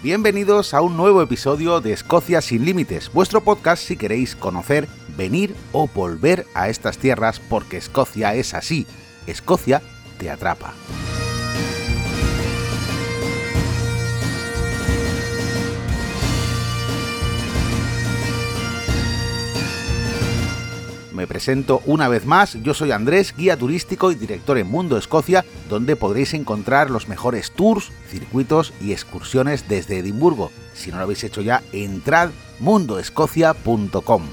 Bienvenidos a un nuevo episodio de Escocia sin Límites, vuestro podcast si queréis conocer, venir o volver a estas tierras, porque Escocia es así. Escocia te atrapa. Me presento una vez más, yo soy Andrés, guía turístico y director en Mundo Escocia, donde podréis encontrar los mejores tours, circuitos y excursiones desde Edimburgo. Si no lo habéis hecho ya, entrad mundoescocia.com.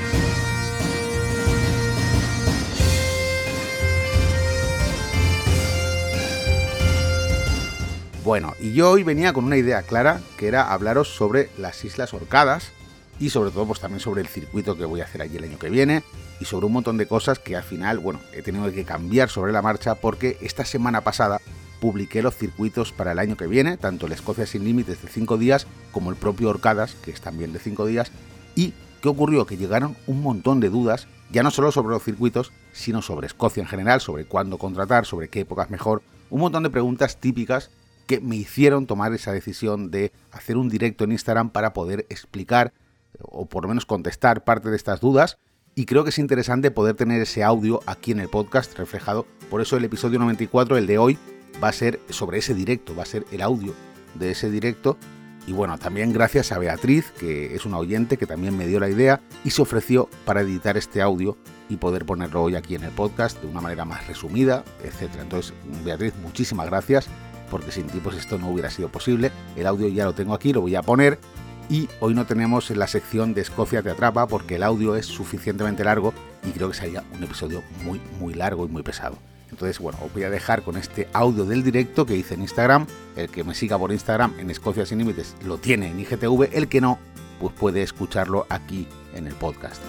Bueno, y yo hoy venía con una idea clara, que era hablaros sobre las Islas Orcadas y sobre todo pues también sobre el circuito que voy a hacer allí el año que viene y sobre un montón de cosas que al final, bueno, he tenido que cambiar sobre la marcha porque esta semana pasada publiqué los circuitos para el año que viene, tanto el Escocia sin Límites de 5 días como el propio Orcadas, que es también de 5 días. ¿Y qué ocurrió? Que llegaron un montón de dudas, ya no solo sobre los circuitos, sino sobre Escocia en general, sobre cuándo contratar, sobre qué época es mejor, un montón de preguntas típicas que me hicieron tomar esa decisión de hacer un directo en Instagram para poder explicar o por lo menos contestar parte de estas dudas, y creo que es interesante poder tener ese audio aquí en el podcast reflejado. Por eso el episodio 94, el de hoy, va a ser sobre ese directo, va a ser el audio de ese directo. Y bueno, también gracias a Beatriz, que es una oyente que también me dio la idea y se ofreció para editar este audio y poder ponerlo hoy aquí en el podcast de una manera más resumida, etcétera. Entonces, Beatriz, muchísimas gracias, porque sin ti pues esto no hubiera sido posible. El audio ya lo tengo aquí, lo voy a poner. Y hoy no tenemos en la sección de Escocia te atrapa porque el audio es suficientemente largo y creo que sería un episodio muy largo y muy pesado. Entonces, bueno, os voy a dejar con este audio del directo que hice en Instagram. El que me siga por Instagram en Escocia sin Límites lo tiene en IGTV. El que no, pues puede escucharlo aquí en el podcast.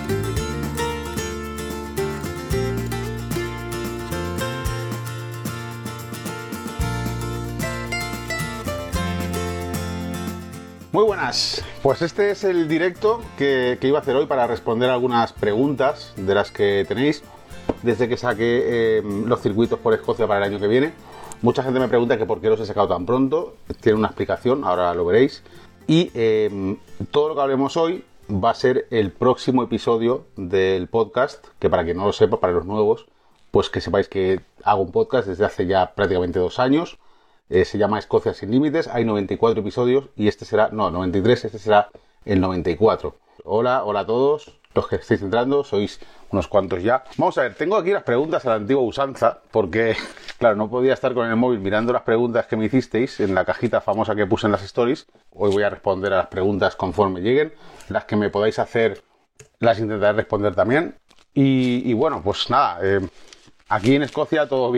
Muy buenas, pues este es el directo que iba a hacer hoy para responder algunas preguntas de las que tenéis desde que saqué los circuitos por Escocia para el año que viene. Mucha gente me pregunta que por qué los he sacado tan pronto, tiene una explicación, ahora lo veréis. Y todo lo que hablemos hoy va a ser el próximo episodio del podcast, que para quien no lo sepa, para los nuevos, pues que sepáis que hago un podcast desde hace ya prácticamente 2 años. Se llama Escocia sin Límites, hay 94 episodios y este será, no, 93, este será el 94. Hola a todos los que estáis entrando, sois unos cuantos ya. Vamos a ver, tengo aquí las preguntas a la antigua usanza, porque, claro, no podía estar con el móvil mirando las preguntas que me hicisteis en la cajita famosa que puse en las stories. Hoy voy a responder a las preguntas conforme lleguen, las que me podáis hacer las intentaré responder también. Y bueno, pues nada, aquí en Escocia todo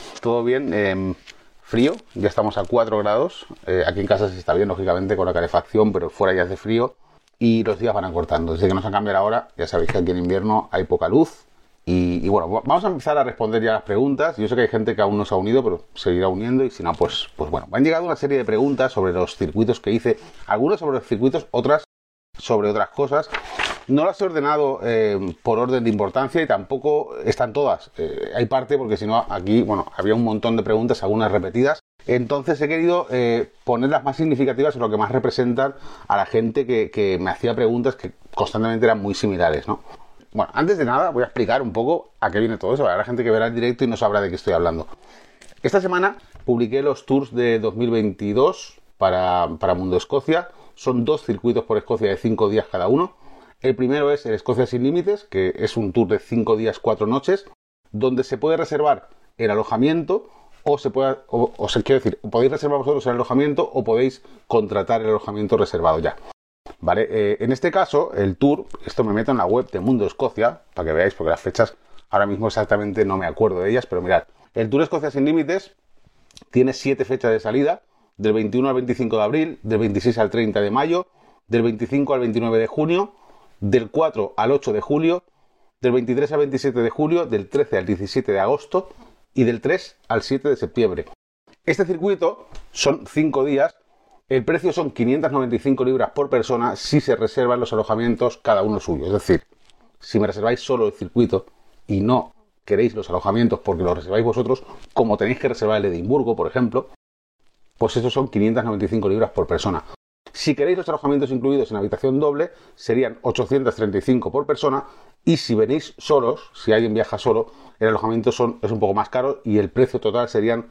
bien. Frío, ya estamos a 4 grados, aquí en casa se está bien, lógicamente, con la calefacción, pero fuera ya hace frío y los días van acortando. Desde que nos han cambiado la hora, ya sabéis que aquí en invierno hay poca luz y bueno, vamos a empezar a responder ya las preguntas. Yo sé que hay gente que aún no se ha unido, pero se irá uniendo y si no, pues bueno. Me han llegado una serie de preguntas sobre los circuitos que hice, algunas sobre los circuitos, otras sobre otras cosas. No las he ordenado por orden de importancia y tampoco están todas. Hay parte porque si no aquí, bueno, había un montón de preguntas, algunas repetidas. Entonces he querido poner las más significativas en lo que más representan a la gente que me hacía preguntas que constantemente eran muy similares, ¿no? Bueno, antes de nada voy a explicar un poco a qué viene todo eso. Habrá gente que verá el directo y no sabrá de qué estoy hablando. Esta semana publiqué los tours de 2022 para Mundo Escocia. Son 2 circuitos por Escocia de 5 días cada uno. El primero es el Escocia sin Límites, que es un tour de 5 días, 4 noches, donde se puede reservar el alojamiento podéis reservar vosotros el alojamiento o podéis contratar el alojamiento reservado ya. Vale, en este caso, el tour, esto me meto en la web de Mundo Escocia, para que veáis, porque las fechas ahora mismo exactamente no me acuerdo de ellas, pero mirad, el tour Escocia sin Límites tiene 7 fechas de salida, del 21 al 25 de abril, del 26 al 30 de mayo, del 25 al 29 de junio, del 4 al 8 de julio, del 23 al 27 de julio, del 13 al 17 de agosto y del 3 al 7 de septiembre. Este circuito son 5 días, el precio son 595 libras por persona si se reservan los alojamientos cada uno suyo. Es decir, si me reserváis solo el circuito y no queréis los alojamientos porque los reserváis vosotros, como tenéis que reservar el Edimburgo, por ejemplo, pues estos son 595 libras por persona. Si queréis los alojamientos incluidos en habitación doble, serían 835 por persona. Y si venís solos, si alguien viaja solo, el alojamiento es un poco más caro y el precio total serían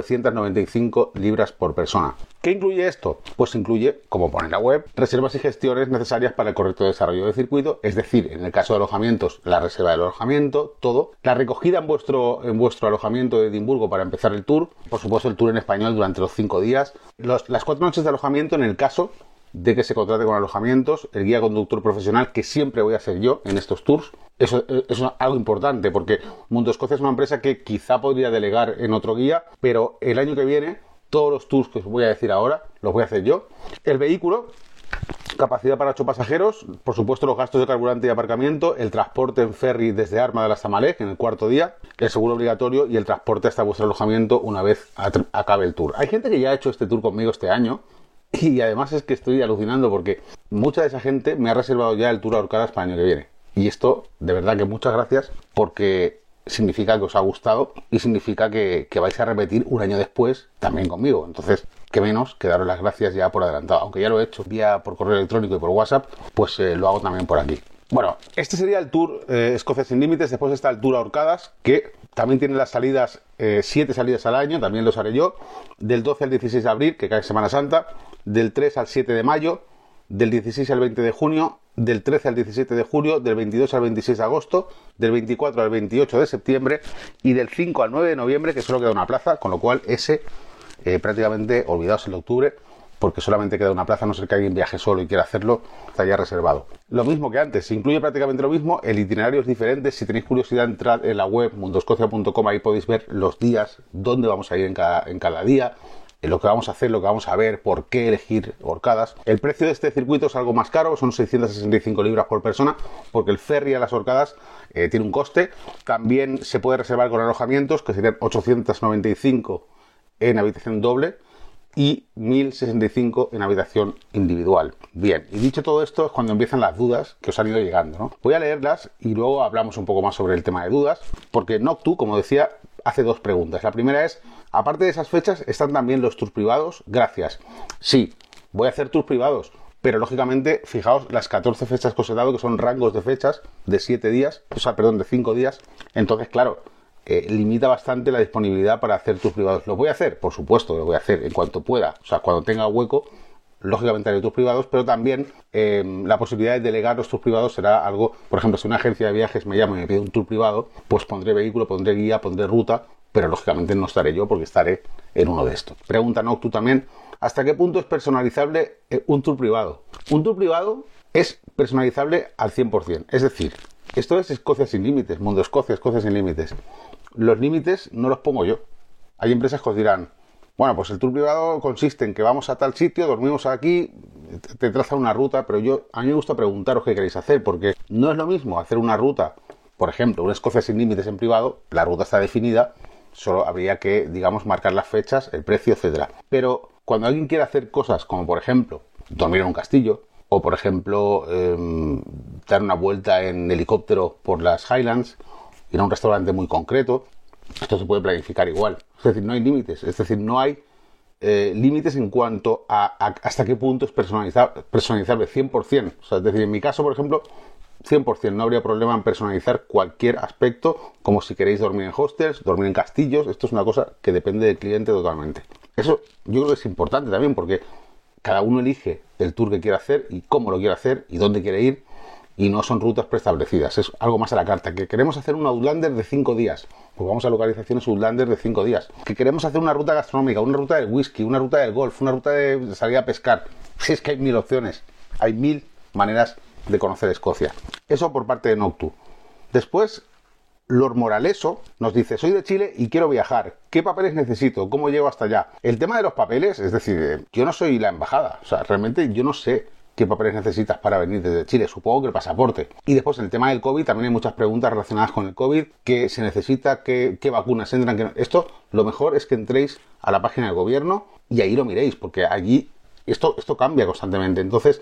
995 libras por persona. ¿Qué incluye esto? Pues incluye, como pone en la web, reservas y gestiones necesarias para el correcto desarrollo del circuito, es decir, en el caso de alojamientos, la reserva del alojamiento, todo, la recogida en vuestro alojamiento de Edimburgo para empezar el tour, por supuesto el tour en español durante los 5 días, las 4 noches de alojamiento en el caso de que se contrate con alojamientos, el guía conductor profesional, que siempre voy a hacer yo en estos tours. Eso es algo importante, porque Mundo Escocia es una empresa que quizá podría delegar en otro guía, pero el año que viene, todos los tours que os voy a decir ahora, los voy a hacer yo. El vehículo, capacidad para 8 pasajeros, por supuesto los gastos de carburante y aparcamiento, el transporte en ferry desde Armagh hasta Malek en el 4.º día, el seguro obligatorio y el transporte hasta vuestro alojamiento una vez acabe el tour. Hay gente que ya ha hecho este tour conmigo este año, y además es que estoy alucinando porque mucha de esa gente me ha reservado ya el tour a Orcadas para el año que viene. Y esto, de verdad que muchas gracias, porque significa que os ha gustado y significa que vais a repetir un año después también conmigo. Entonces, qué menos que daros las gracias ya por adelantado. Aunque ya lo he hecho vía por correo electrónico y por WhatsApp, pues lo hago también por aquí. Bueno, este sería el tour Escocia sin límites. Después está el tour a Orcadas, que también tiene las salidas, 7 salidas al año, también los haré yo, del 12 al 16 de abril, que cae Semana Santa, del 3 al 7 de mayo, del 16 al 20 de junio, del 13 al 17 de julio, del 22 al 26 de agosto, del 24 al 28 de septiembre y del 5 al 9 de noviembre, que solo queda una plaza, con lo cual ese prácticamente olvidaos el de octubre, porque solamente queda una plaza, a no ser que alguien viaje solo y quiera hacerlo, está ya reservado. Lo mismo que antes, se incluye prácticamente lo mismo, el itinerario es diferente. Si tenéis curiosidad, entrad en la web mundoscocia.com, ahí podéis ver los días, dónde vamos a ir en cada día, lo que vamos a hacer, lo que vamos a ver, por qué elegir Orcadas. El precio de este circuito es algo más caro, son 665 libras por persona, porque el ferry a las Orcadas tiene un coste. También se puede reservar con alojamientos, que serían 895 en habitación doble y 1065 en habitación individual. Bien, y dicho todo esto es cuando empiezan las dudas que os han ido llegando, ¿no? Voy a leerlas y luego hablamos un poco más sobre el tema de dudas, porque Noctu, como decía, hace 2 preguntas. La primera es, aparte de esas fechas, ¿están también los tours privados? Gracias. Sí, voy a hacer tours privados, pero lógicamente, fijaos las 14 fechas que os he dado, que son rangos de fechas de 7 días, de 5 días. Entonces, claro, limita bastante la disponibilidad para hacer tours privados. ¿Lo voy a hacer? Por supuesto que lo voy a hacer en cuanto pueda. O sea, cuando tenga hueco, lógicamente haré tours privados, pero también la posibilidad de delegar los tours privados será algo, por ejemplo, si una agencia de viajes me llama y me pide un tour privado, pues pondré vehículo, pondré guía, pondré ruta, pero lógicamente no estaré yo porque estaré en uno de estos. Pregunta Noctu también, ¿hasta qué punto es personalizable un tour privado? Un tour privado es personalizable al 100%, es decir, esto es Escocia sin límites, Mundo Escocia, Escocia sin límites. Los límites no los pongo yo. Hay empresas que os dirán, bueno, pues el tour privado consiste en que vamos a tal sitio, dormimos aquí, te traza una ruta, pero a mí me gusta preguntaros qué queréis hacer, porque no es lo mismo hacer una ruta, por ejemplo, una Escocia sin límites en privado, la ruta está definida, solo habría que, digamos, marcar las fechas, el precio, etcétera. Pero cuando alguien quiere hacer cosas como, por ejemplo, dormir en un castillo, o por ejemplo, dar una vuelta en helicóptero por las Highlands, ir a un restaurante muy concreto, esto se puede planificar igual. Es decir, no hay límites, es decir, no hay límites en cuanto a hasta qué punto es personalizable 100%. O sea, es decir, en mi caso, por ejemplo, 100%, no habría problema en personalizar cualquier aspecto, como si queréis dormir en hostels, dormir en castillos. Esto es una cosa que depende del cliente totalmente. Eso yo creo que es importante también, porque cada uno elige el tour que quiere hacer y cómo lo quiere hacer y dónde quiere ir, y no son rutas preestablecidas, es algo más a la carta. Que queremos hacer un Outlander de 5 días, pues vamos a localizaciones Outlander de 5 días. Que queremos hacer una ruta gastronómica, una ruta del whisky, una ruta del golf, una ruta de salir a pescar. Si es que hay 1000 opciones, hay 1000 maneras de conocer Escocia. Eso por parte de Noctu. Después, Lord Moraleso nos dice, soy de Chile y quiero viajar. ¿Qué papeles necesito? ¿Cómo llego hasta allá? El tema de los papeles, es decir, yo no soy la embajada. O sea, realmente yo no sé qué papeles necesitas para venir desde Chile. Supongo que el pasaporte. Y después, en el tema del COVID, también hay muchas preguntas relacionadas con el COVID. ¿Qué se necesita? ¿Qué vacunas entran? ¿Qué no? Esto, lo mejor es que entréis a la página del gobierno y ahí lo miréis, porque allí esto cambia constantemente. Entonces,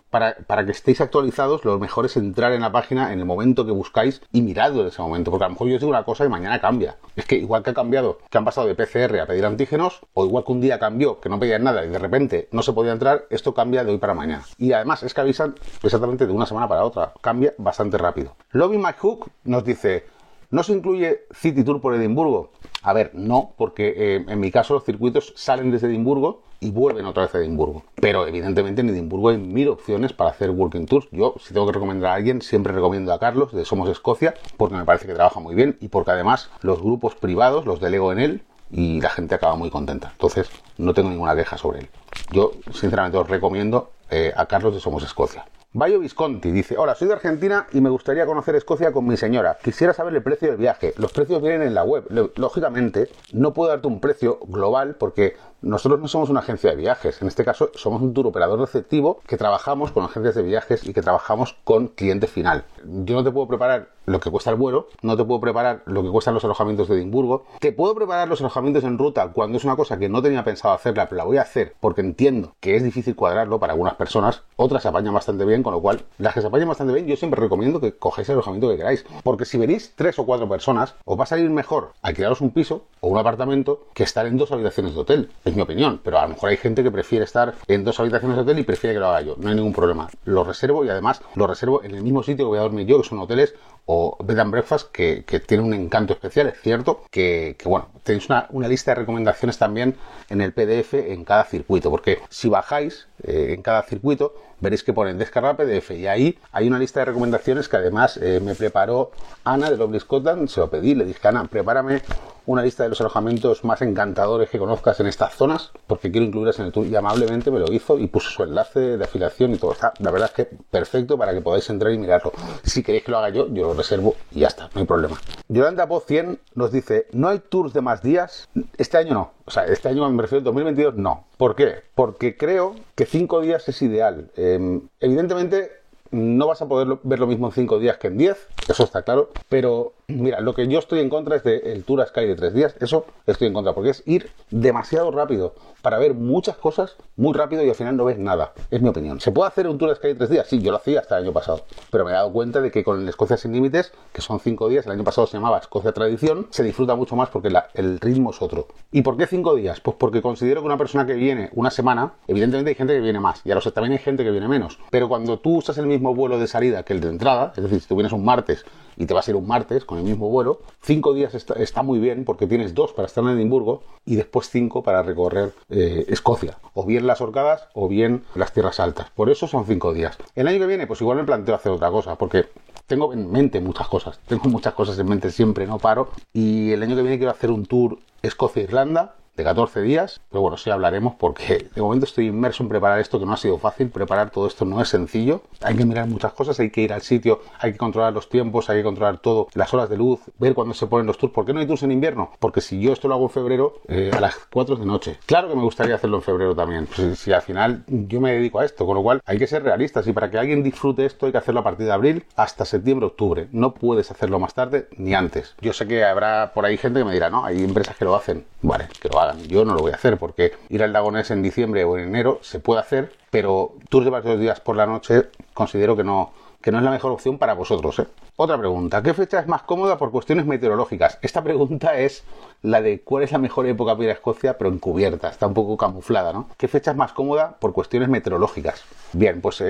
para que estéis actualizados, lo mejor es entrar en la página en el momento que buscáis y miradlo en ese momento, porque a lo mejor yo os digo una cosa y mañana cambia. Es que igual que ha cambiado, que han pasado de PCR a pedir antígenos, o igual que un día cambió, que no pedían nada y de repente no se podía entrar, esto cambia de hoy para mañana. Y además es que avisan exactamente de una semana para otra, cambia bastante rápido. Lobby McHook nos dice: ¿no se incluye City Tour por Edimburgo? A ver, no, porque en mi caso los circuitos salen desde Edimburgo y vuelven otra vez a Edimburgo. Pero evidentemente en Edimburgo hay 1000 opciones para hacer walking tours. Yo, si tengo que recomendar a alguien, siempre recomiendo a Carlos de Somos Escocia, porque me parece que trabaja muy bien y porque además los grupos privados los delego en él y la gente acaba muy contenta. Entonces, no tengo ninguna queja sobre él. Yo, sinceramente, os recomiendo a Carlos de Somos Escocia. Bayo Visconti dice: hola, soy de Argentina y me gustaría conocer Escocia con mi señora. Quisiera saber el precio del viaje. Los precios vienen en la web. Lógicamente, no puedo darte un precio global porque nosotros no somos una agencia de viajes. En este caso, somos un tour operador receptivo que trabajamos con agencias de viajes y que trabajamos con cliente final. Yo no te puedo preparar lo que cuesta el vuelo, no te puedo preparar lo que cuestan los alojamientos de Edimburgo. Te puedo preparar los alojamientos en ruta cuando es una cosa que no tenía pensado hacerla, pero la voy a hacer porque entiendo que es difícil cuadrarlo para algunas personas. Otras se apañan bastante bien, con lo cual, las que se apañan bastante bien, yo siempre recomiendo que cojáis el alojamiento que queráis. Porque si venís 3 o 4 personas, os va a salir mejor alquilaros un piso o un apartamento que estar en 2 habitaciones de hotel. Es mi opinión, pero a lo mejor hay gente que prefiere estar en 2 habitaciones de hotel y prefiere que lo haga yo. No hay ningún problema. Lo reservo y además lo reservo en el mismo sitio que voy a dormir yo, que son hoteles o bed and breakfast que tiene un encanto especial. Es cierto que bueno, tenéis una lista de recomendaciones también en el PDF en cada circuito, porque si bajáis en cada circuito veréis que ponen descargar PDF y ahí hay una lista de recomendaciones que además me preparó Ana de Lovely Scotland. Se lo pedí, le dije: Ana, prepárame una lista de los alojamientos más encantadores que conozcas en estas zonas porque quiero incluirlas en el tour, y amablemente me lo hizo y puso su enlace de afiliación y todo. Está, la verdad es que perfecto para que podáis entrar y mirarlo. Si queréis que lo haga yo lo reservo y ya está, no hay problema. Yolanda Poz 100 nos dice: ¿no hay tours de más días? Este año no. O sea, este año me refiero al 2022, no. ¿Por qué? Porque creo que 5 días es ideal. Evidentemente no vas a poder ver lo mismo en 5 días que en 10, eso está claro, pero mira, lo que yo estoy en contra es del Tour a Sky de 3 días, eso estoy en contra, porque es ir demasiado rápido para ver muchas cosas muy rápido y al final no ves nada, es mi opinión. ¿Se puede hacer un Tour a Sky de 3 días? Sí, yo lo hacía hasta el año pasado, pero me he dado cuenta de que con el Escocia Sin Límites, que son 5 días, el año pasado se llamaba Escocia Tradición, se disfruta mucho más porque el ritmo es otro. ¿Y por qué 5 días? Pues porque considero que una persona que viene una semana, evidentemente hay gente que viene más, y ahora también hay gente que viene menos, pero cuando tú usas el mismo vuelo de salida que el de entrada, es decir, si tú vienes un martes y te vas a ir un martes con el mismo vuelo, 5 días está muy bien porque tienes 2 para estar en Edimburgo y después 5 para recorrer Escocia, o bien las Orcadas o bien las Tierras Altas. Por eso son 5 días. El año que viene pues igual me planteo hacer otra cosa, porque tengo en mente muchas cosas, en mente siempre, no paro, y el año que viene quiero hacer un tour Escocia-Irlanda de 14 días, pero bueno, sí hablaremos porque de momento estoy inmerso en preparar esto, que no ha sido fácil. Preparar todo esto no es sencillo, hay que mirar muchas cosas, hay que ir al sitio, hay que controlar los tiempos, hay que controlar todo, las horas de luz, ver cuándo se ponen los tours. ¿Por qué no hay tours en invierno? Porque si yo esto lo hago en febrero, a las 4 de noche, claro que me gustaría hacerlo en febrero también, pues si al final yo me dedico a esto, con lo cual hay que ser realistas, y para que alguien disfrute esto hay que hacerlo a partir de abril hasta septiembre, octubre, no puedes hacerlo más tarde ni antes. Yo sé que habrá por ahí gente que me dirá: no, hay empresas que lo hacen, vale, que lo hagan. Yo no lo voy a hacer porque ir al lago Ness en diciembre o en enero se puede hacer, pero tours de varios días por la noche considero que no es la mejor opción para vosotros, ¿eh? Otra pregunta: ¿qué fecha es más cómoda por cuestiones meteorológicas? Esta pregunta es la de cuál es la mejor época para ir a Escocia, pero encubierta, está un poco camuflada, ¿no? ¿Qué fecha es más cómoda por cuestiones meteorológicas? Bien, pues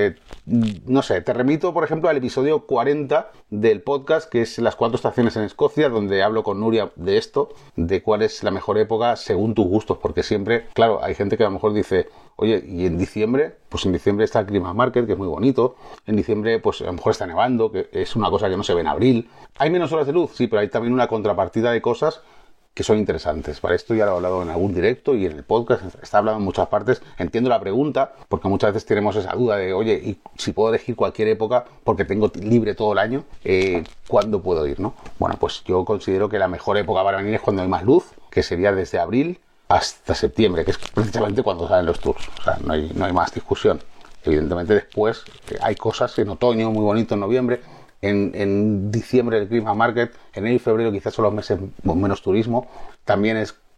no sé, te remito por ejemplo al episodio 40 del podcast, que es las 4 estaciones en Escocia, donde hablo con Nuria de esto, de cuál es la mejor época según tus gustos, porque siempre, claro, hay gente que a lo mejor dice: oye, y en diciembre, pues en diciembre está el Christmas Market, que es muy bonito. En diciembre, pues a lo mejor está nevando, que es una cosa que no se ve en abril. ¿Hay menos horas de luz? Sí, pero hay también una contrapartida de cosas que son interesantes. Para esto ya lo he hablado en algún directo y en el podcast, está hablado en muchas partes. Entiendo la pregunta, porque muchas veces tenemos esa duda de: oye, ¿y si puedo elegir cualquier época porque tengo libre todo el año, cuándo puedo ir, no? Bueno, pues yo considero que la mejor época para venir es cuando hay más luz, que sería desde abril hasta septiembre, que es precisamente cuando salen los tours. O sea, no hay más discusión. Evidentemente después hay cosas en otoño muy bonito, en noviembre, en diciembre el Christmas Market, enero y febrero quizás son los meses con menos turismo. También es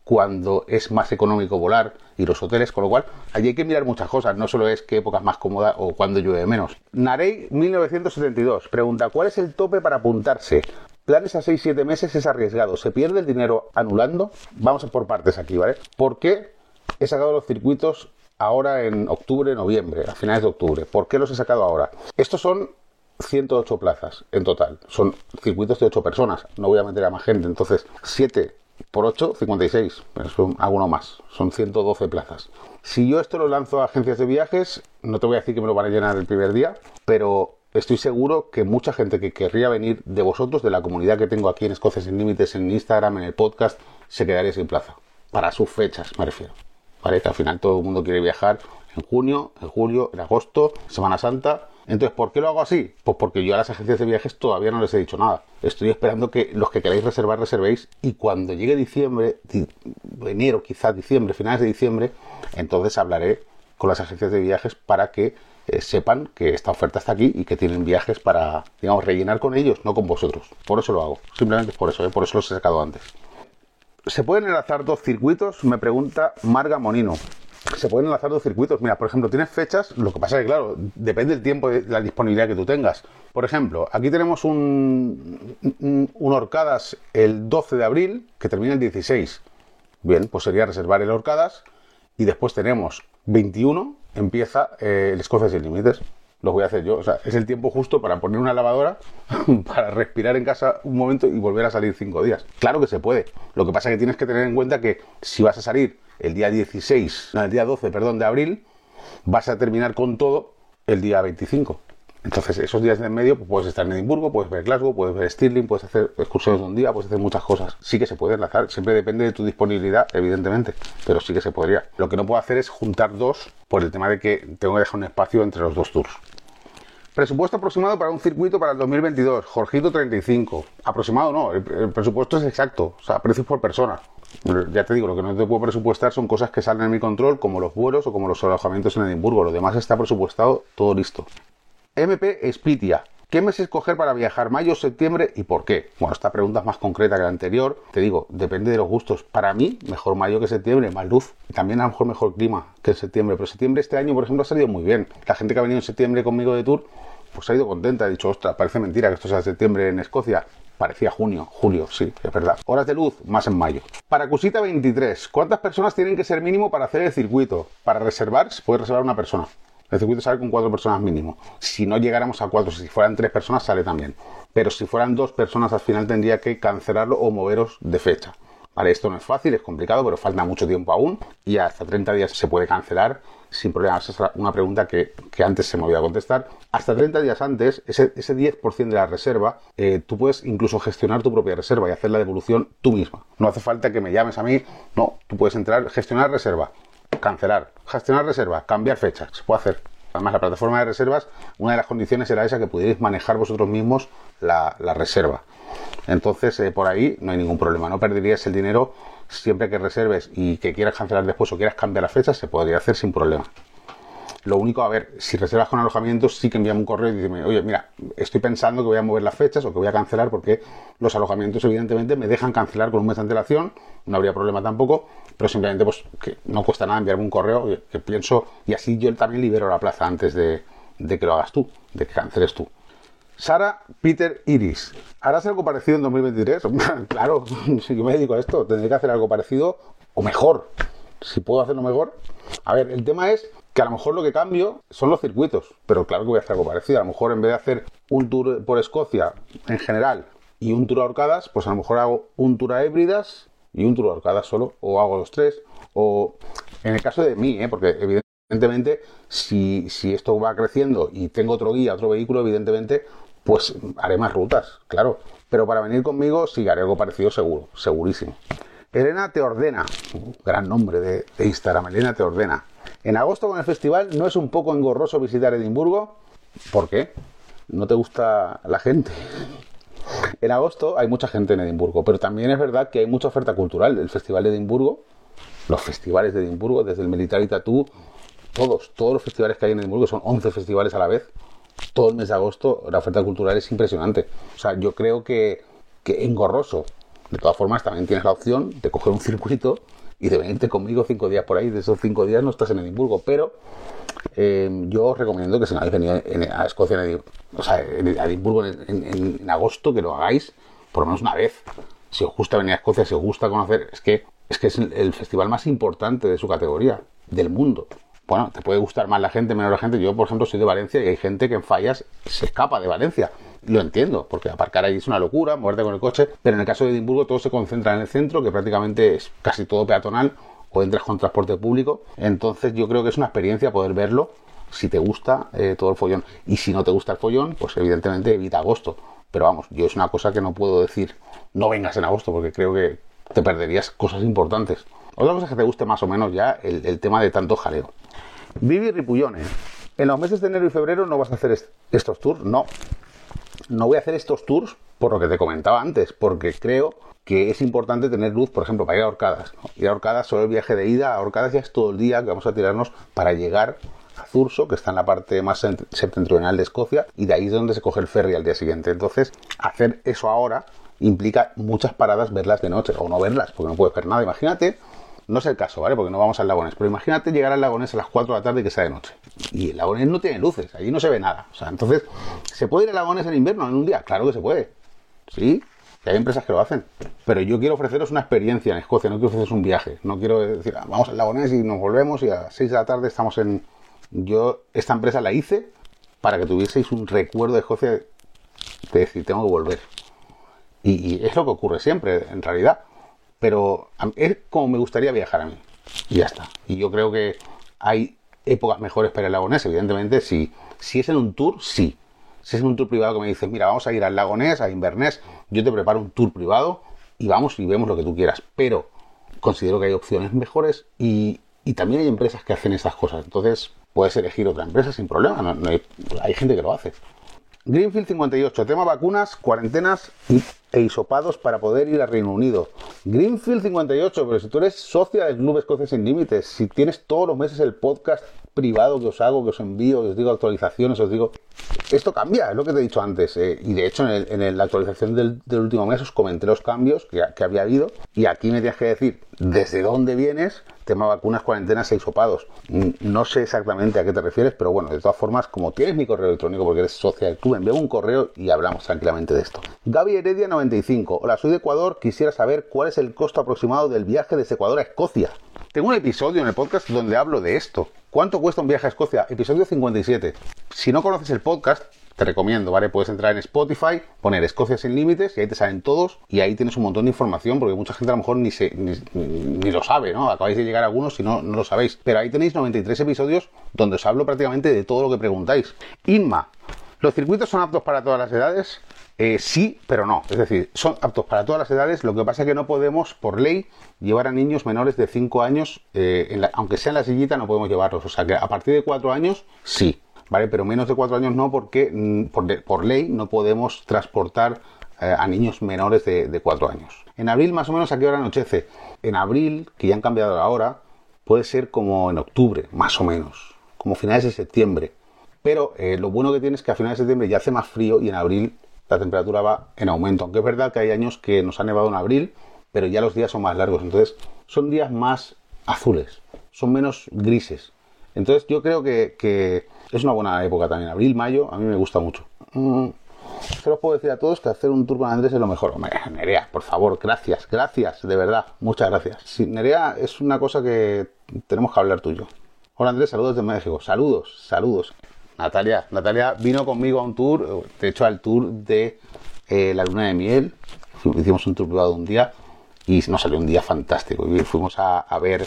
cuando es más económico volar y los hoteles, con lo cual allí hay que mirar muchas cosas, no solo es qué época es más cómoda o cuándo llueve menos. Narey 1972 pregunta, ¿cuál es el tope para apuntarse? Planes a 6-7 meses es arriesgado, ¿se pierde el dinero anulando? Vamos a por partes aquí, ¿vale? ¿Por qué he sacado los circuitos ahora en octubre, noviembre, a finales de octubre? ¿Por qué los he sacado ahora? Estos son 108 plazas en total, son circuitos de 8 personas, no voy a meter a más gente, entonces 7 por 8, 56, son alguno más, son 112 plazas. Si yo esto lo lanzo a agencias de viajes, no te voy a decir que me lo van a llenar el primer día, pero estoy seguro que mucha gente que querría venir de vosotros, de la comunidad que tengo aquí en Escocia Sin Límites, en Instagram, en el podcast, se quedaría sin plaza, para sus fechas me refiero, ¿vale? Que al final todo el mundo quiere viajar en junio, en julio, en agosto, Semana Santa. Entonces, ¿por qué lo hago así? Pues porque yo a las agencias de viajes todavía no les he dicho nada. Estoy esperando que los que queráis reservar, reservéis. Y cuando llegue diciembre, enero, quizás diciembre, finales de diciembre, entonces hablaré con las agencias de viajes para que sepan que esta oferta está aquí y que tienen viajes para, digamos, rellenar con ellos, no con vosotros. Por eso lo hago. Simplemente por eso los he sacado antes. ¿Se pueden enlazar 2 circuitos? Me pregunta Marga Monino. Se pueden enlazar 2 circuitos. Mira, por ejemplo, tienes fechas, lo que pasa es que, claro, depende del tiempo de la disponibilidad que tú tengas. Por ejemplo, aquí tenemos un Orcadas el 12 de abril, que termina el 16. Bien, pues sería reservar el Orcadas, y después tenemos 21, empieza el Escocia Sin Límites. Lo voy a hacer yo, o sea, es el tiempo justo para poner una lavadora, para respirar en casa un momento y volver a salir 5 días. Claro que se puede. Lo que pasa es que tienes que tener en cuenta que si vas a salir el día 12 de abril, vas a terminar con todo el día 25. Entonces, esos días de en medio, pues puedes estar en Edimburgo, puedes ver Glasgow, puedes ver Stirling, puedes hacer excursiones de un día, puedes hacer muchas cosas. Sí que se puede enlazar, siempre depende de tu disponibilidad, evidentemente, pero sí que se podría. Lo que no puedo hacer es juntar 2 por el tema de que tengo que dejar un espacio entre los 2 tours. Presupuesto aproximado para un circuito para el 2022, Jorgito 35. Aproximado no, el presupuesto es exacto, o sea, precios por persona. Ya te digo, lo que no te puedo presupuestar son cosas que salen en mi control, como los vuelos o como los alojamientos en Edimburgo. Lo demás está presupuestado, todo listo. MP Spitia. ¿Qué mes escoger para viajar? ¿Mayo, septiembre y por qué? Bueno, esta pregunta es más concreta que la anterior. Te digo, depende de los gustos. Para mí, mejor mayo que septiembre, más luz. Y también a lo mejor clima que septiembre. Pero septiembre este año, por ejemplo, ha salido muy bien. La gente que ha venido en septiembre conmigo de tour, pues ha ido contenta. Ha dicho, ostras, parece mentira que esto sea septiembre en Escocia. Parecía junio, julio, sí, es verdad. Horas de luz, más en mayo. Para Cusita 23, ¿cuántas personas tienen que ser mínimo para hacer el circuito? Para reservar, se puede reservar una persona. El circuito sale con 4 personas mínimo. Si no llegáramos a 4, si fueran 3 personas, sale también. Pero si fueran 2 personas, al final tendría que cancelarlo o moveros de fecha. Vale, esto no es fácil, es complicado, pero falta mucho tiempo aún. Y hasta 30 días se puede cancelar sin problemas. Esa es una pregunta que antes se me olvidó contestar. Hasta 30 días antes, ese 10% de la reserva, tú puedes incluso gestionar tu propia reserva y hacer la devolución tú misma. No hace falta que me llames a mí. No, tú puedes entrar, gestionar reserva, cancelar, gestionar reserva, cambiar fecha. Se puede hacer. Además, la plataforma de reservas, una de las condiciones era esa, que pudierais manejar vosotros mismos la reserva. Entonces, por ahí no hay ningún problema. No perderías el dinero siempre que reserves y que quieras cancelar después o quieras cambiar la fecha, se podría hacer sin problema. Lo único, a ver, si reservas con alojamientos, sí que envíame un correo y dime, oye, mira, estoy pensando que voy a mover las fechas o que voy a cancelar, porque los alojamientos evidentemente me dejan cancelar con un mes de antelación, no habría problema tampoco, pero simplemente pues que no cuesta nada enviarme un correo que pienso, y así yo también libero la plaza antes de que lo hagas tú, de que canceles tú. Sara Peter Iris, ¿harás algo parecido en 2023? Claro, si yo me dedico a esto, tendré que hacer algo parecido o mejor. Si puedo hacerlo mejor. A ver, el tema es que a lo mejor lo que cambio son los circuitos, pero claro que voy a hacer algo parecido. A lo mejor en vez de hacer un tour por Escocia en general y un tour a Orcadas, pues a lo mejor hago un tour a Hébridas y un tour a Orcadas solo, o hago los 3, o en el caso de mí, porque evidentemente si esto va creciendo y tengo otro guía, otro vehículo, evidentemente pues haré más rutas, claro. Pero para venir conmigo sí haré algo parecido seguro, segurísimo. Elena Te Ordena, gran nombre de Instagram, Elena Te Ordena. En agosto con el festival, ¿no es un poco engorroso visitar Edimburgo? ¿Por qué? ¿No te gusta la gente? En agosto hay mucha gente en Edimburgo, pero también es verdad que hay mucha oferta cultural. El Festival de Edimburgo, los festivales de Edimburgo, desde el Military Tattoo, todos los festivales que hay en Edimburgo, son 11 festivales a la vez. Todo el mes de agosto la oferta cultural es impresionante. O sea, yo creo que engorroso. De todas formas, también tienes la opción de coger un circuito y de venirte conmigo 5 días por ahí. De esos 5 días no estás en Edimburgo, pero yo os recomiendo que si no habéis venido a Escocia, a Edimburgo en agosto, que lo hagáis por lo menos una vez. Si os gusta venir a Escocia, si os gusta conocer, es que es el festival más importante de su categoría, del mundo. Bueno, te puede gustar más la gente, menos la gente. Yo, por ejemplo, soy de Valencia y hay gente que en Fallas se escapa de Valencia. Lo entiendo, porque aparcar ahí es una locura, moverte con el coche, pero en el caso de Edimburgo todo se concentra en el centro, que prácticamente es casi todo peatonal, o entras con transporte público. Entonces yo creo que es una experiencia poder verlo si te gusta todo el follón. Y si no te gusta el follón, pues evidentemente evita agosto. Pero vamos, yo es una cosa que no puedo decir, no vengas en agosto, porque creo que te perderías cosas importantes. Otra cosa es que te guste más o menos ya el tema de tanto jaleo. Vivi Ripullone, en los meses de enero y febrero no vas a hacer estos tours. No voy a hacer estos tours por lo que te comentaba antes, porque creo que es importante tener luz, por ejemplo, para ir a Orcadas, ¿no? Ir a Orcadas, solo el viaje de ida a Orcadas ya es todo el día que vamos a tirarnos para llegar a Thurso, que está en la parte más septentrional de Escocia, y de ahí es donde se coge el ferry al día siguiente. Entonces, hacer eso ahora implica muchas paradas, verlas de noche, o no verlas, porque no puedes ver nada. Imagínate, no es el caso, ¿vale? Porque no vamos al Lagonés, pero imagínate llegar al Lagonés a las 4 de la tarde y que sea de noche. Y el Lagonés no tiene luces, allí no se ve nada. O sea, entonces, ¿se puede ir al Lagonés en invierno, en un día? Claro que se puede. Sí, y hay empresas que lo hacen. Pero yo quiero ofreceros una experiencia en Escocia, no quiero ofreceros un viaje. No quiero decir, vamos al Lagonés y nos volvemos y a las 6 de la tarde estamos en... Yo esta empresa la hice para que tuvieseis un recuerdo de Escocia de decir, tengo que volver. Y es lo que ocurre siempre, en realidad. Pero es como me gustaría viajar a mí. Y ya está. Y yo creo que hay épocas mejores para el Lagonés, evidentemente. Si es en un tour, sí. Si es en un tour privado que me dices, mira, vamos a ir al Lagonés, a Inverness, yo te preparo un tour privado y vamos y vemos lo que tú quieras. Pero considero que hay opciones mejores y también hay empresas que hacen esas cosas. Entonces puedes elegir otra empresa sin problema. Hay gente que lo hace. Greenfield 58, tema vacunas, cuarentenas e hisopados para poder ir al Reino Unido. Greenfield 58, pero si tú eres socia del Club Escocia Sin Límites, si tienes todos los meses el podcast privado que os hago, que os envío, que os digo actualizaciones, os digo... Esto cambia, es lo que te he dicho antes. Y de hecho en la actualización del último mes os comenté los cambios que había habido. Y aquí me tienes que decir desde dónde vienes, tema vacunas, cuarentenas e hisopados. No sé exactamente a qué te refieres, pero bueno, de todas formas, como tienes mi correo electrónico porque eres socia del club, envíame un correo y hablamos tranquilamente de esto. Gaby Heredia 95. Hola, soy de Ecuador. Quisiera saber cuál es el costo aproximado del viaje desde Ecuador a Escocia. Tengo un episodio en el podcast donde hablo de esto. ¿Cuánto cuesta un viaje a Escocia? Episodio 57. Si no conoces el podcast, te recomiendo, ¿vale? Puedes entrar en Spotify, poner Escocia Sin Límites y ahí te salen todos y ahí tienes un montón de información porque mucha gente a lo mejor ni lo sabe, ¿no? Acabáis de llegar algunos y no lo sabéis. Pero ahí tenéis 93 episodios donde os hablo prácticamente de todo lo que preguntáis. Inma, ¿los circuitos son aptos para todas las edades? Sí, pero no. Es decir, son aptos para todas las edades. Lo que pasa es que no podemos, por ley, llevar a niños menores de 5 años, aunque sea en la sillita, no podemos llevarlos. O sea que a partir de 4 años, sí. ¿Vale? Pero menos de 4 años no, porque por ley no podemos transportar a niños menores de 4 años. En abril, más o menos, ¿a qué hora anochece? En abril, que ya han cambiado la hora, puede ser como en octubre, más o menos. Como finales de septiembre. Pero lo bueno que tiene es que a finales de septiembre ya hace más frío y en abril la temperatura va en aumento. Aunque es verdad que hay años que nos ha nevado en abril, pero ya los días son más largos. Entonces, son días más azules, son menos grises. Entonces, yo creo que es una buena época también. Abril, mayo, a mí me gusta mucho. Solo os puedo decir a todos que hacer un tour con Andrés es lo mejor. Hombre, Nerea, por favor, gracias, de verdad, muchas gracias. Sí, Nerea, es una cosa que tenemos que hablar tú y yo. Hola Andrés, saludos desde México. Saludos. Natalia vino conmigo a un tour, de hecho al tour de la luna de miel. Hicimos un tour privado un día y nos salió un día fantástico. Y fuimos a ver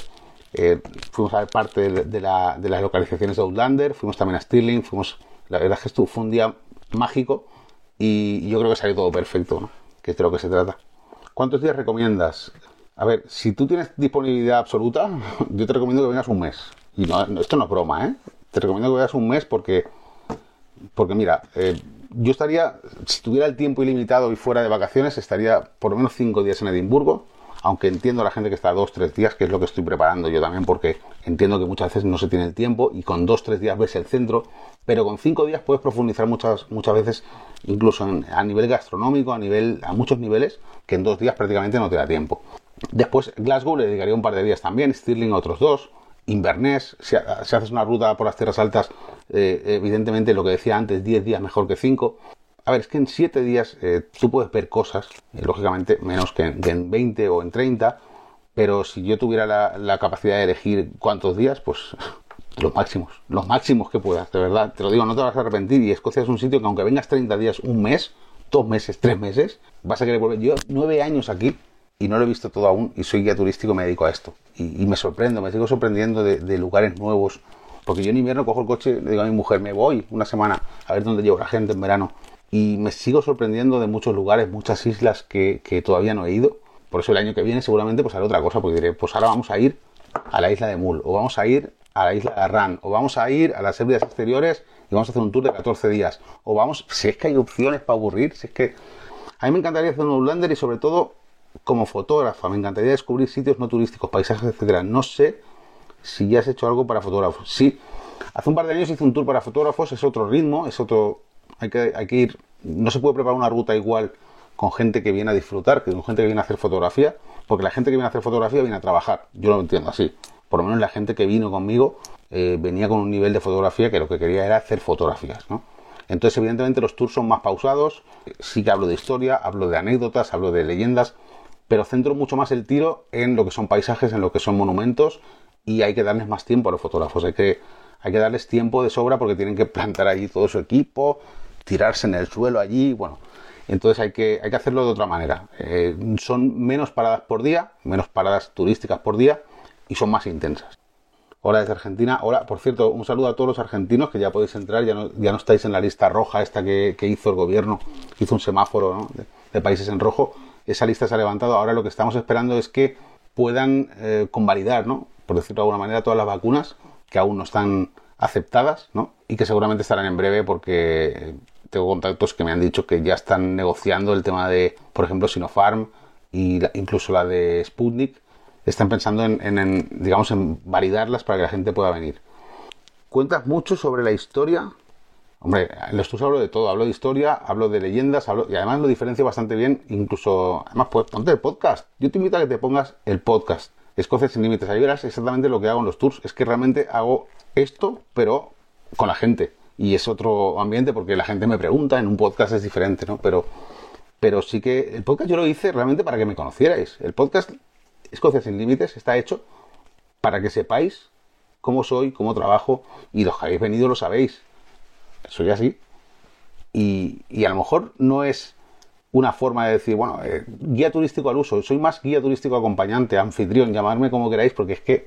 parte de las localizaciones de Outlander, fuimos también a Stirling, la verdad es que fue un día mágico y yo creo que salió todo perfecto, ¿no? Que es de lo que se trata. ¿Cuántos días recomiendas? A ver, si tú tienes disponibilidad absoluta, yo te recomiendo que vengas un mes. Y esto no es broma, ¿eh? Te recomiendo que vengas un mes porque mira, yo estaría, si tuviera el tiempo ilimitado y fuera de vacaciones, estaría por lo menos 5 días en Edimburgo. aunque entiendo a la gente que está 2-3 días, que es lo que estoy preparando yo también, porque entiendo que muchas veces no se tiene el tiempo y con 2-3 días ves el centro, pero con 5 días puedes profundizar muchas veces, incluso a nivel gastronómico, a muchos niveles, que en 2 días prácticamente no te da tiempo. Después Glasgow le dedicaría un par de días también, Stirling otros 2, Inverness, si haces una ruta por las tierras altas, evidentemente lo que decía antes, 10 días mejor que 5. A ver, es que en 7 días tú puedes ver cosas, lógicamente menos que en 20 o en 30, pero si yo tuviera la capacidad de elegir cuántos días, pues los máximos que puedas, de verdad, te lo digo, no te vas a arrepentir. Y Escocia es un sitio que aunque vengas 30 días, un mes, 2 meses, 3 meses, vas a querer volver. Yo 9 años aquí y no lo he visto todo aún y soy guía turístico y me dedico a esto. Y me sigo sorprendiendo de lugares nuevos, porque yo en invierno cojo el coche, le digo a mi mujer, me voy una semana a ver dónde llevo la gente en verano. Y me sigo sorprendiendo de muchos lugares, muchas islas que todavía no he ido. Por eso el año que viene seguramente pues haré otra cosa, porque diré, pues ahora vamos a ir a la isla de Mull, o vamos a ir a la isla de Arran, o vamos a ir a las Hébridas exteriores y vamos a hacer un tour de 14 días. O vamos, si es que hay opciones para aburrir, si es que... A mí me encantaría hacer un Outlander y sobre todo como fotógrafa, me encantaría descubrir sitios no turísticos, paisajes, etcétera. No sé si ya has hecho algo para fotógrafos. Sí, hace un par de años hice un tour para fotógrafos, es otro ritmo, es otro... Hay que ir, no se puede preparar una ruta igual con gente que viene a disfrutar que con gente que viene a hacer fotografía, porque la gente que viene a hacer fotografía viene a trabajar, yo lo entiendo así. Por lo menos la gente que vino conmigo venía con un nivel de fotografía que lo que quería era hacer fotografías, ¿no? Entonces evidentemente los tours son más pausados, sí que hablo de historia, hablo de anécdotas, hablo de leyendas, pero centro mucho más el tiro en lo que son paisajes, en lo que son monumentos, y hay que darles más tiempo a los fotógrafos, hay que darles tiempo de sobra porque tienen que plantar allí todo su equipo, tirarse en el suelo allí, bueno, entonces hay que hacerlo de otra manera. Son menos paradas por día, menos paradas turísticas por día y son más intensas. Hola desde Argentina. Hola, por cierto, un saludo a todos los argentinos que ya podéis entrar, ya no estáis en la lista roja esta que hizo el gobierno, hizo un semáforo, ¿no?, de países en rojo. Esa lista se ha levantado. Ahora lo que estamos esperando es que puedan convalidar, ¿no?, por decirlo de alguna manera, todas las vacunas que aún no están aceptadas, ¿no?, y que seguramente estarán en breve porque tengo contactos que me han dicho que ya están negociando el tema de, por ejemplo, Sinopharm y incluso la de Sputnik. Están pensando en validarlas para que la gente pueda venir. ¿Cuentas mucho sobre la historia? Hombre, en los tours hablo de todo. Hablo de historia, hablo de leyendas, y además lo diferencio bastante bien. Incluso, además, pues ponte el podcast. Yo te invito a que te pongas el podcast Escocia sin límites. Ahí verás exactamente lo que hago en los tours. Es que realmente hago esto, pero con la gente. Y es otro ambiente porque la gente me pregunta. En un podcast es diferente, ¿no? Pero sí que el podcast yo lo hice realmente para que me conocierais. El podcast Escocia sin límites está hecho para que sepáis cómo soy, cómo trabajo, y los que habéis venido lo sabéis. Soy así. Y a lo mejor no es una forma de decir, bueno, guía turístico al uso. Soy más guía turístico acompañante, anfitrión, llamadme como queráis, porque es que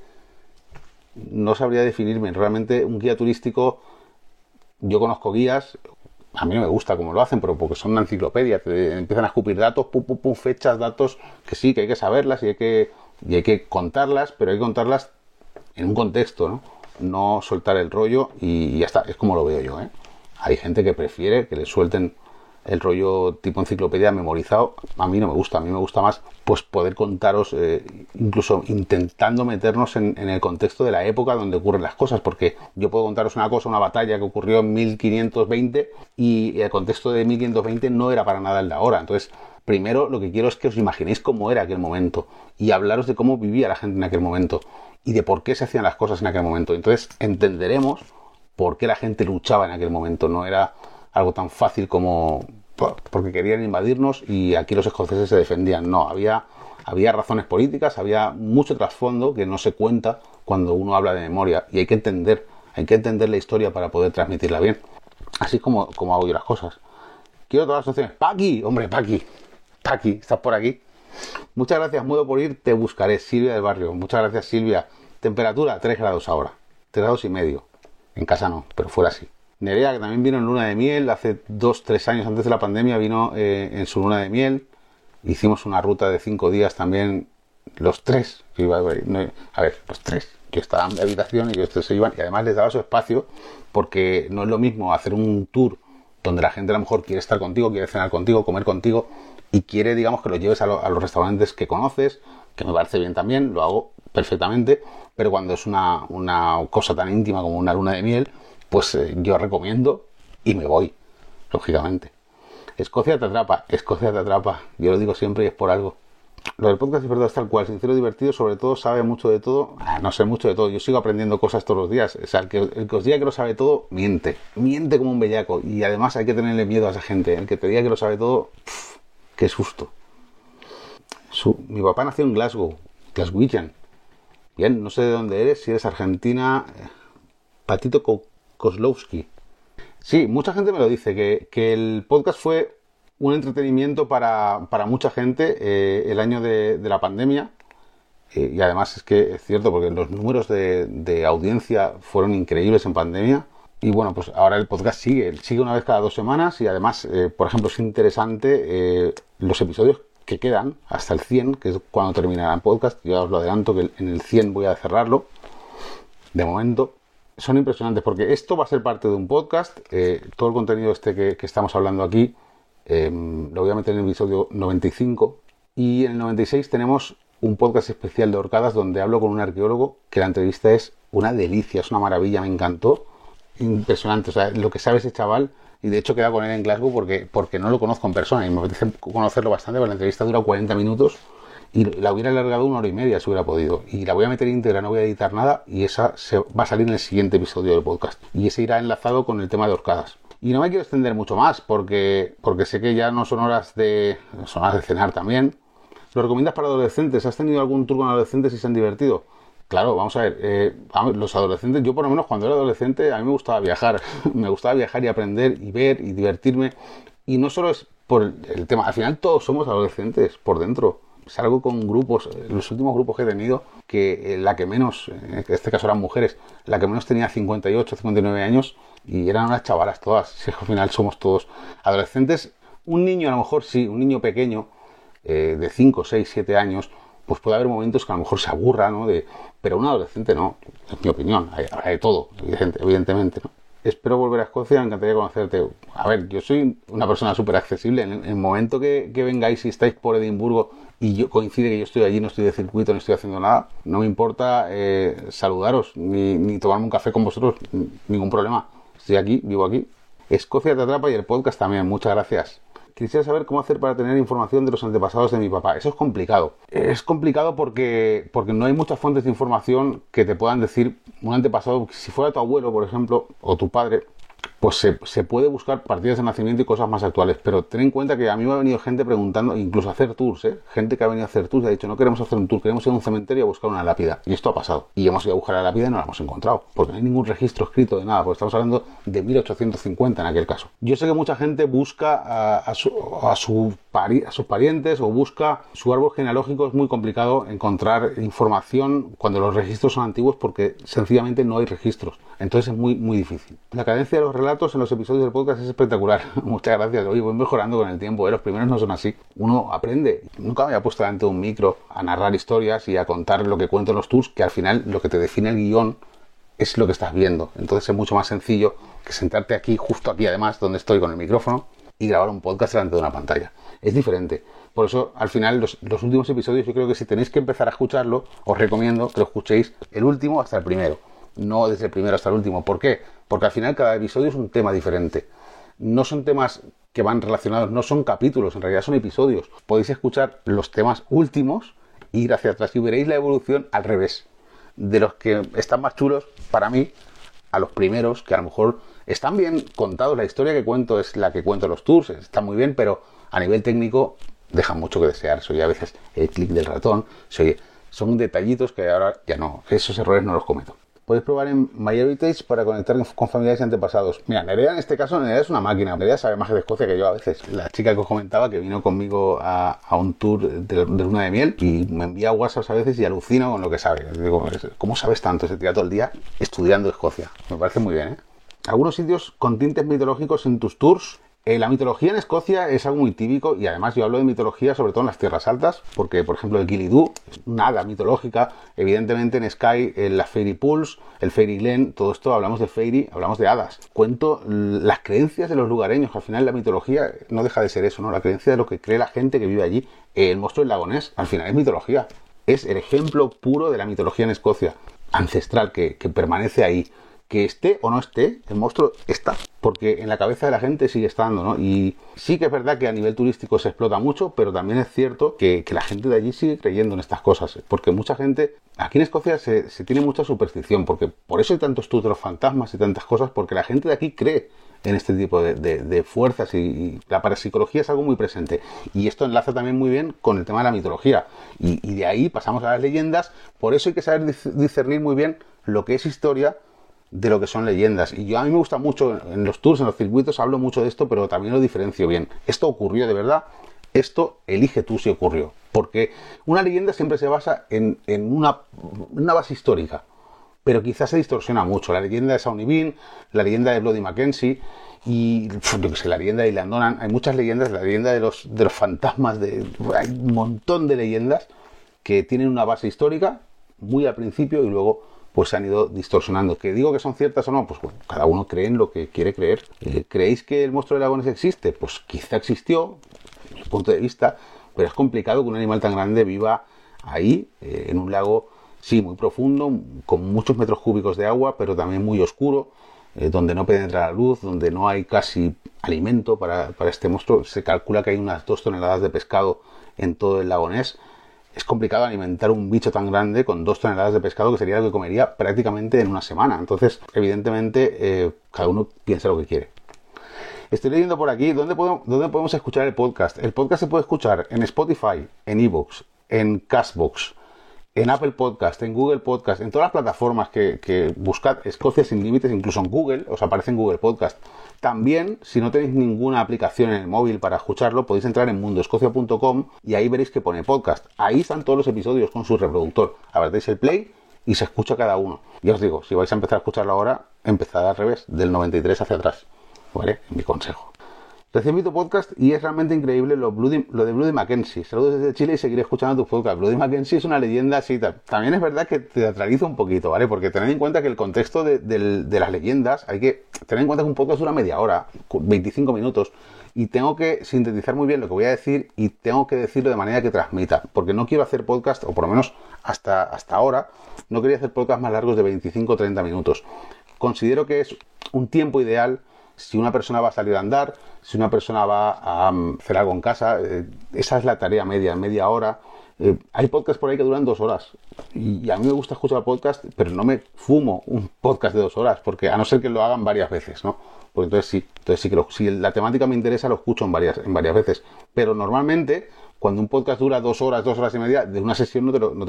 no sabría definirme. Realmente un guía turístico, yo conozco guías, a mí no me gusta cómo lo hacen, pero porque son una enciclopedia, te empiezan a escupir datos, fechas, datos, que sí, que hay que saberlas y hay que contarlas, pero hay que contarlas en un contexto, ¿no? No soltar el rollo y ya está, es como lo veo yo, ¿eh? Hay gente que prefiere que le suelten el rollo tipo enciclopedia memorizado. A mí no me gusta, a mí me gusta más pues poder contaros, incluso intentando meternos en el contexto de la época donde ocurren las cosas, porque yo puedo contaros una cosa, una batalla que ocurrió en 1520 y el contexto de 1520 no era para nada el de ahora. Entonces, primero lo que quiero es que os imaginéis cómo era aquel momento y hablaros de cómo vivía la gente en aquel momento y de por qué se hacían las cosas en aquel momento. Entonces entenderemos por qué la gente luchaba en aquel momento. No era algo tan fácil como porque querían invadirnos y aquí los escoceses se defendían. No, había razones políticas, había mucho trasfondo que no se cuenta cuando uno habla de memoria, y hay que entender la historia para poder transmitirla bien. Así es como hago yo las cosas. Quiero todas las opciones. Paqui, hombre, Paqui, ¿estás por aquí? Muchas gracias, mudo por ir, te buscaré. Silvia del barrio, muchas gracias, Silvia. Temperatura 3 grados ahora, 3 grados y medio. En casa no, pero fuera sí. Nerea, que también vino en luna de miel, hace 2-3 años antes de la pandemia, vino en su luna de miel. Hicimos una ruta de 5 días también, los tres. Los tres. Yo estaba en mi habitación y ellos tres se iban, y además les daba su espacio, porque no es lo mismo hacer un tour donde la gente a lo mejor quiere estar contigo, quiere cenar contigo, comer contigo y quiere, digamos, que los lleves a los restaurantes que conoces, que me parece bien también, lo hago perfectamente, pero cuando es una cosa tan íntima como una luna de miel, pues yo recomiendo y me voy, lógicamente. Escocia te atrapa, yo lo digo siempre y es por algo. Lo del podcast es verdad, es tal cual, sincero, divertido, sobre todo sabe mucho de todo. No sé mucho de todo, yo sigo aprendiendo cosas todos los días. O sea, el que os diga que lo sabe todo, miente como un bellaco. Y además hay que tenerle miedo a esa gente. El que te diga que lo sabe todo, qué susto. Mi papá nació en Glaswegian. Bien, no sé de dónde eres, si eres argentina. Patito Kozlowski. Sí, mucha gente me lo dice, que el podcast fue un entretenimiento para mucha gente el año de la pandemia. Y además es que es cierto, porque los números de audiencia fueron increíbles en pandemia. Y bueno, pues ahora el podcast sigue una vez cada 2 semanas. Y además, por ejemplo, es interesante los episodios que quedan hasta el 100, que es cuando terminará el podcast. Ya os lo adelanto que en el 100 voy a cerrarlo. De momento. Son impresionantes porque esto va a ser parte de un podcast. Todo el contenido que estamos hablando aquí lo voy a meter en el episodio 95. Y en el 96 tenemos un podcast especial de horcadas donde hablo con un arqueólogo, que la entrevista es una delicia, es una maravilla, me encantó. Impresionante, o sea, lo que sabe ese chaval. Y de hecho he quedado con él en Glasgow porque no lo conozco en persona y me apetece conocerlo bastante, porque la entrevista dura 40 minutos. Y la hubiera alargado 1 hora y media si hubiera podido. Y la voy a meter íntegra, no voy a editar nada. Y esa va a salir en el siguiente episodio del podcast. Y ese irá enlazado con el tema de horcadas. Y no me quiero extender mucho más porque sé que ya no son horas de cenar también. ¿Lo recomiendas para adolescentes? ¿Has tenido algún tour con adolescentes y se han divertido? Claro, vamos a ver. Los adolescentes, yo por lo menos cuando era adolescente, a mí me gustaba viajar. Me gustaba viajar y aprender y ver y divertirme. Y no solo es por el tema. Al final todos somos adolescentes por dentro. Salgo con grupos, los últimos grupos que he tenido, que la que menos, en este caso eran mujeres, la que menos tenía 58, 59 años y eran unas chavalas todas. Si al final somos todos adolescentes. Un niño a lo mejor sí, un niño pequeño de 5, 6, 7 años, pues puede haber momentos que a lo mejor se aburra, ¿no? Pero un adolescente no, es mi opinión, hay de todo, evidentemente, ¿no? Espero volver a Escocia, me encantaría conocerte. A ver, yo soy una persona súper accesible. En el momento que vengáis y estáis por Edimburgo y coincide que yo estoy allí, no estoy de circuito, no estoy haciendo nada, no me importa saludaros ni tomarme un café con vosotros, ningún problema. Estoy aquí, vivo aquí. Escocia te atrapa y el podcast también, muchas gracias. Quisiera saber cómo hacer para tener información de los antepasados de mi papá. Eso es complicado. Es complicado porque no hay muchas fuentes de información que te puedan decir un antepasado. Si fuera tu abuelo, por ejemplo, o tu padre, pues se puede buscar partidas de nacimiento y cosas más actuales. Pero ten en cuenta que a mí me ha venido gente preguntando, incluso a hacer tours, gente que ha venido a hacer tours y ha dicho, no queremos hacer un tour, queremos ir a un cementerio a buscar una lápida. Y esto ha pasado. Y hemos ido a buscar la lápida y no la hemos encontrado. Porque no hay ningún registro escrito de nada. Porque estamos hablando de 1850 en aquel caso. Yo sé que mucha gente busca a sus parientes o busca su árbol genealógico. Es muy complicado encontrar información cuando los registros son antiguos porque sencillamente no hay registros. Entonces es muy, muy difícil. La cadencia de los relatos en los episodios del podcast es espectacular. Muchas gracias. Oye, voy mejorando con el tiempo. Los primeros no son así. Uno aprende. Nunca me había puesto delante de un micro a narrar historias y a contar lo que cuento en los tours, que al final lo que te define el guión es lo que estás viendo. Entonces es mucho más sencillo que sentarte aquí, justo aquí además, donde estoy con el micrófono, y grabar un podcast delante de una pantalla. Es diferente. Por eso, al final, los últimos episodios, yo creo que si tenéis que empezar a escucharlo, os recomiendo que lo escuchéis el último hasta el primero. No desde el primero hasta el último. ¿Por qué? Porque al final cada episodio es un tema diferente. No son temas que van relacionados, no son capítulos, en realidad son episodios. Podéis escuchar los temas últimos, ir hacia atrás y veréis la evolución al revés. De los que están más chulos, para mí, a los primeros, que a lo mejor están bien contados. La historia que cuento es la que cuento en los tours, está muy bien, pero a nivel técnico dejan mucho que desear. Se oye a veces el clic del ratón, son detallitos que ahora ya no, esos errores no los cometo. Podéis probar en MyHeritage para conectar con familiares y antepasados. Mira, Nerea en este caso, Nerea es una máquina. Nerea sabe más de Escocia que yo a veces. La chica que os comentaba que vino conmigo a un tour de luna de miel y me envía WhatsApp a veces y alucino con lo que sabe. Digo, ¿cómo sabes tanto? Se tira todo el día estudiando Escocia. Me parece muy bien, ¿eh? ¿Algunos sitios con tintes mitológicos en tus tours? La mitología en Escocia es algo muy típico y además yo hablo de mitología sobre todo en las tierras altas porque, por ejemplo, el Gilly-Doo es una hada mitológica. Evidentemente en Skye, en la Fairy Pools, el Fairy Glen, todo esto hablamos de fairy, hablamos de hadas. Cuento las creencias de los lugareños. Al final la mitología no deja de ser eso, ¿no? La creencia de lo que cree la gente que vive allí. El monstruo del lago Ness, al final es mitología. Es el ejemplo puro de la mitología en Escocia, ancestral, que permanece ahí. Que esté o no esté, el monstruo está, porque en la cabeza de la gente sigue estando, ¿no? Y sí que es verdad que a nivel turístico se explota mucho, pero también es cierto que la gente de allí sigue creyendo en estas cosas, porque mucha gente, aquí en Escocia se tiene mucha superstición, porque por eso hay tantos tours de los fantasmas y tantas cosas, porque la gente de aquí cree en este tipo de fuerzas y la parapsicología es algo muy presente. Y esto enlaza también muy bien con el tema de la mitología. Y de ahí pasamos a las leyendas, por eso hay que saber discernir muy bien lo que es historia de lo que son leyendas. Y a mí me gusta mucho en los tours, en los circuitos, hablo mucho de esto, pero también lo diferencio bien. Esto ocurrió de verdad, esto elige tú si ocurrió. Porque una leyenda siempre se basa en una base histórica, pero quizás se distorsiona mucho. La leyenda de Sawney Bean, la leyenda de Bloody Mackenzie y yo que sé, la leyenda de Island Donan. Hay muchas leyendas, la leyenda de los fantasmas, hay un montón de leyendas que tienen una base histórica muy al principio y luego pues se han ido distorsionando. ¿Que digo que son ciertas o no? Pues bueno, cada uno cree en lo que quiere creer. ¿Creéis que el monstruo del lago Ness existe? Pues quizá existió, desde mi punto de vista, pero es complicado que un animal tan grande viva ahí, en un lago, sí, muy profundo, con muchos metros cúbicos de agua, pero también muy oscuro, donde no penetra la luz, donde no hay casi alimento para este monstruo. Se calcula que hay unas 2 toneladas de pescado en todo el lago Ness. Es complicado alimentar un bicho tan grande con 2 toneladas de pescado, que sería lo que comería prácticamente en una semana. Entonces, evidentemente, cada uno piensa lo que quiere. Estoy leyendo por aquí, ¿dónde podemos escuchar el podcast? El podcast se puede escuchar en Spotify, en iVoox, en Castbox, en Apple Podcast, en Google Podcast, en todas las plataformas que buscad Escocia sin límites, incluso en Google, os aparece en Google Podcast. También, si no tenéis ninguna aplicación en el móvil para escucharlo, podéis entrar en mundoescocia.com y ahí veréis que pone podcast. Ahí están todos los episodios con su reproductor. Apretáis el play y se escucha cada uno. Ya os digo, si vais a empezar a escucharlo ahora, empezad al revés, del 93 hacia atrás. ¿Vale? Mi consejo. Recién vi tu podcast y es realmente increíble lo de Bloody Mackenzie. Saludos desde Chile y seguiré escuchando tu podcast. Bloody Mackenzie es una leyenda así. También es verdad que teatraliza un poquito, ¿vale? Porque tened en cuenta que el contexto de las leyendas, hay que tener en cuenta que un podcast dura media hora, 25 minutos. Y tengo que sintetizar muy bien lo que voy a decir y tengo que decirlo de manera que transmita. Porque no quiero hacer podcast, o por lo menos hasta ahora, no quería hacer podcast más largos de 25 o 30 minutos. Considero que es un tiempo ideal si una persona va a salir a andar, si una persona va a hacer algo en casa. Esa es la tarea media hora. Hay podcasts por ahí que duran 2 horas y a mí me gusta escuchar podcast, pero no me fumo un podcast de 2 horas, porque a no ser que lo hagan varias veces, ¿no? Porque entonces sí que si la temática me interesa lo escucho en varias veces, pero normalmente cuando un podcast dura 2 horas, 2 horas y media, de una sesión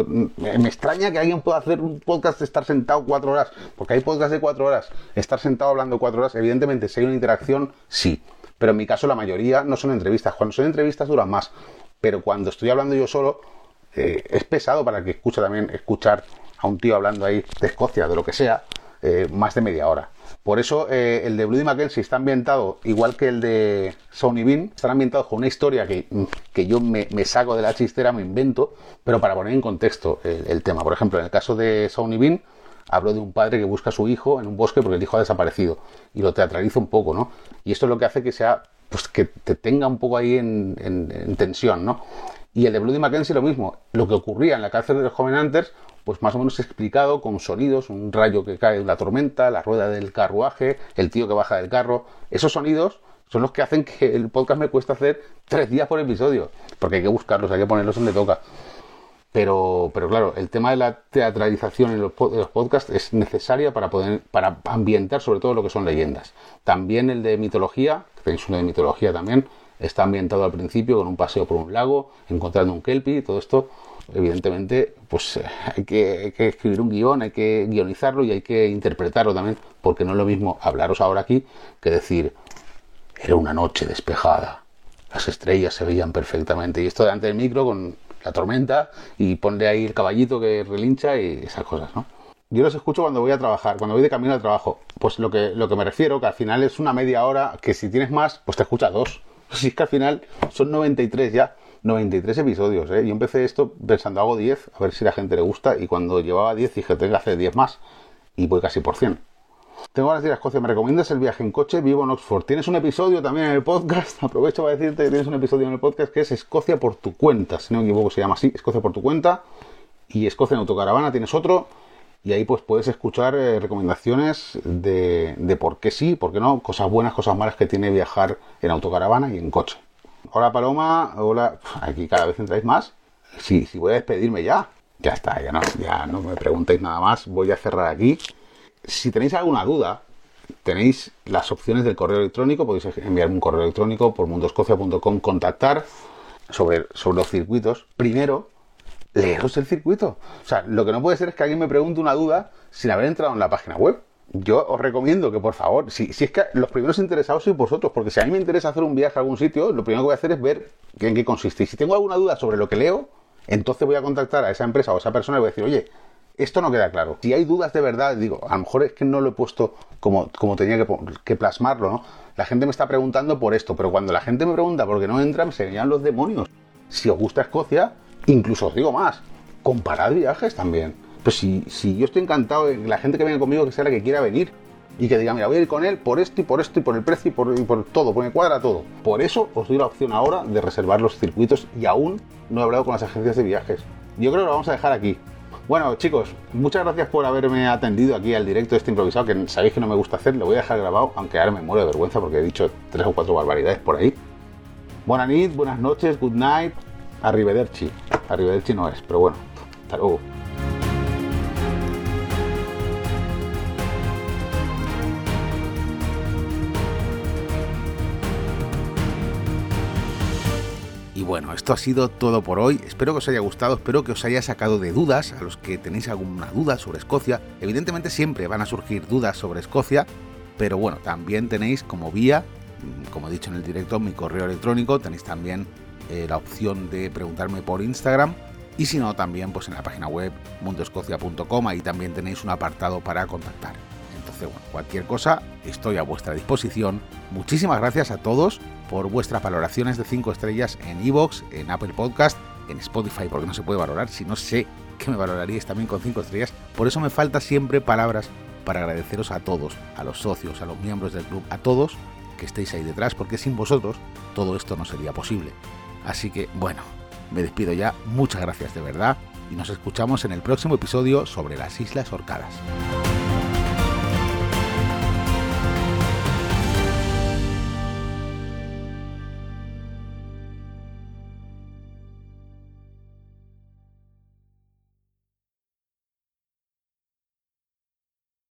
me extraña que alguien pueda hacer un podcast de estar sentado 4 horas, porque hay podcasts de 4 horas, estar sentado hablando 4 horas, evidentemente si hay una interacción, sí, pero en mi caso la mayoría no son entrevistas. Cuando son entrevistas duran más, pero cuando estoy hablando yo solo, es pesado para el que escucha también escuchar a un tío hablando ahí de Escocia, de lo que sea, más de media hora. Por eso el de Bloody Mackenzie está ambientado igual que el de Sawney Bean, están ambientados con una historia que yo me saco de la chistera, me invento, pero para poner en contexto el tema. Por ejemplo, en el caso de Sawney Bean, hablo de un padre que busca a su hijo en un bosque porque el hijo ha desaparecido y lo teatralizo un poco, ¿no? Y esto es lo que hace que sea, pues que te tenga un poco ahí en tensión, ¿no? Y el de Bloody Mackenzie lo mismo, lo que ocurría en la cárcel de los Covenanters, pues más o menos explicado con sonidos, un rayo que cae de la tormenta, la rueda del carruaje, el tío que baja del carro. Esos sonidos son los que hacen que el podcast me cueste hacer 3 días por episodio, porque hay que buscarlos, hay que ponerlos donde toca. Pero claro, el tema de la teatralización en los podcasts es necesaria para ambientar sobre todo lo que son leyendas. También el de mitología, que tenéis uno de mitología también, está ambientado al principio con un paseo por un lago, encontrando un kelpie, todo esto. Evidentemente, pues hay que escribir un guión, hay que guionizarlo y hay que interpretarlo también, porque no es lo mismo hablaros ahora aquí que decir, era una noche despejada, las estrellas se veían perfectamente, y esto delante del micro con la tormenta y ponle ahí el caballito que relincha y esas cosas, ¿no? Yo los escucho cuando voy a trabajar, cuando voy de camino al trabajo. Pues lo que me refiero, que al final es una media hora, que si tienes más, pues te escuchas 2. Si es que al final son 93 ya, 93 episodios, ¿eh? Yo empecé esto pensando, hago 10, a ver si a la gente le gusta, y cuando llevaba 10 dije, tengo que hacer 10 más, y voy casi por 100. Tengo ganas de ir a Escocia, ¿me recomiendas el viaje en coche? Vivo en Oxford. Tienes un episodio también en el podcast, aprovecho para decirte que tienes un episodio en el podcast que es Escocia por tu cuenta, si no me equivoco se llama así, Escocia por tu cuenta, y Escocia en autocaravana tienes otro, y ahí pues puedes escuchar recomendaciones de por qué sí, por qué no, cosas buenas, cosas malas que tiene viajar en autocaravana y en coche. Hola Paloma, hola, aquí cada vez entráis más. Sí, voy a despedirme ya. Ya está, ya no me preguntéis nada más, voy a cerrar aquí. Si tenéis alguna duda, tenéis las opciones del correo electrónico, podéis enviarme un correo electrónico por mundoescocia.com, contactar sobre los circuitos. Primero, leeros el circuito. O sea, lo que no puede ser es que alguien me pregunte una duda sin haber entrado en la página web. Yo os recomiendo que, por favor, si es que los primeros interesados sois vosotros, porque si a mí me interesa hacer un viaje a algún sitio, lo primero que voy a hacer es ver en qué consiste. Y si tengo alguna duda sobre lo que leo, entonces voy a contactar a esa empresa o a esa persona y voy a decir, oye, esto no queda claro. Si hay dudas de verdad, digo, a lo mejor es que no lo he puesto como tenía que plasmarlo, ¿no? La gente me está preguntando por esto, pero cuando la gente me pregunta por qué no entran, se venían los demonios. Si os gusta Escocia, incluso os digo más, comparad viajes también. Pues si yo estoy encantado de la gente que venga conmigo, que sea la que quiera venir y que diga, mira, voy a ir con él por esto y por esto y por el precio y por todo, porque me cuadra todo. Por eso os doy la opción ahora de reservar los circuitos y aún no he hablado con las agencias de viajes. Yo creo que lo vamos a dejar aquí. Bueno, chicos, muchas gracias por haberme atendido aquí al directo de este improvisado, que sabéis que no me gusta hacer, lo voy a dejar grabado, aunque ahora me muero de vergüenza porque he dicho 3 o 4 barbaridades por ahí. Buenas noches, buenas noches, good night, arrivederci. Arrivederci no es, pero bueno, hasta luego. Y bueno, esto ha sido todo por hoy. Espero que os haya gustado, espero que os haya sacado de dudas a los que tenéis alguna duda sobre Escocia. Evidentemente siempre van a surgir dudas sobre Escocia, pero bueno, también tenéis como vía, como he dicho en el directo, mi correo electrónico, tenéis también la opción de preguntarme por Instagram, y si no, también pues en la página web mundoescocia.com, ahí también tenéis un apartado para contactar. Entonces, bueno, cualquier cosa, estoy a vuestra disposición. Muchísimas gracias a todos por vuestras valoraciones de 5 estrellas en iVoox, en Apple Podcast, en Spotify, porque no se puede valorar, si no sé que me valoraríais también con 5 estrellas. Por eso me falta siempre palabras para agradeceros a todos, a los socios, a los miembros del club, a todos que estéis ahí detrás, porque sin vosotros todo esto no sería posible. Así que, bueno, me despido ya, muchas gracias de verdad, y nos escuchamos en el próximo episodio sobre las Islas Orcadas.